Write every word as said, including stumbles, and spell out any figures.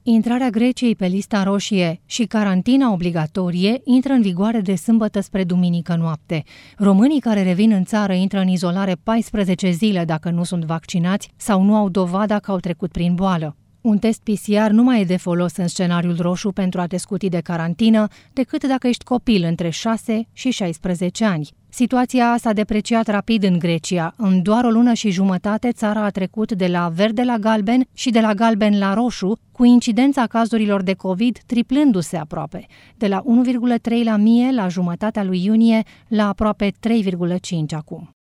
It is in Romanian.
Intrarea Greciei pe lista roșie și carantina obligatorie intră în vigoare de sâmbătă spre duminică noapte. Românii care revin în țară intră în izolare paisprezece zile dacă nu sunt vaccinați sau nu au dovada că au trecut prin boală. Un test P C R nu mai e de folos în scenariul roșu pentru a te scuti de carantină decât dacă ești copil între șase și șaisprezece ani. Situația s-a depreciat rapid în Grecia. În doar o lună și jumătate, țara a trecut de la verde la galben și de la galben la roșu, cu incidența cazurilor de COVID triplându-se aproape, de la unu virgulă trei la mie la jumătatea lui iunie la aproape trei virgulă cinci acum.